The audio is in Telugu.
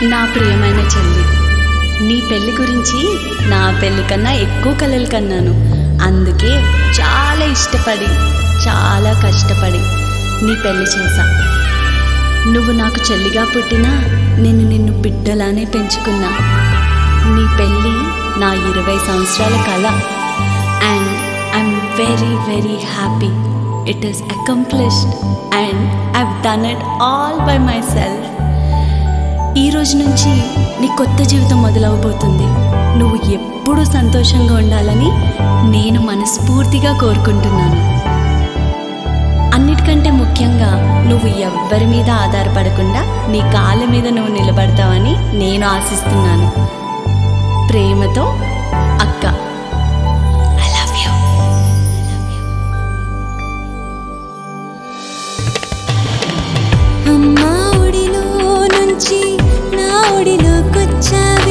నా ప్రియమైన చెల్లి, నీ పెళ్లి గురించి నా పెళ్లి కన్నా ఎక్కువ కలలు కన్నాను. అందుకే చాలా ఇష్టపడి చాలా కష్టపడి నీ పెళ్లి చేశా. నువ్వు నాకు చెల్లిగా పుట్టినా నేను నిన్ను బిడ్డలానే పెంచుకున్నా. నీ పెళ్ళి నా 20 సంవత్సరాల కల. And I'm very very happy. It is accomplished and I've done it all by myself. ఈ రోజు నుంచి నీ కొత్త జీవితం మొదలవబోతుంది. నువ్వు ఎప్పుడూ సంతోషంగా ఉండాలని నేను మనస్ఫూర్తిగా కోరుకుంటున్నాను. అన్నిటికంటే ముఖ్యంగా నువ్వు ఎవ్వరి మీద ఆధారపడకుండా నీ కాళ్ళ మీద నువ్వు నిలబడతావని నేను ఆశిస్తున్నాను. ప్రేమతో, అక్క. I love you. అమ్మా ఒడిలో నుంచి నా ఒడిలోకొచ్చా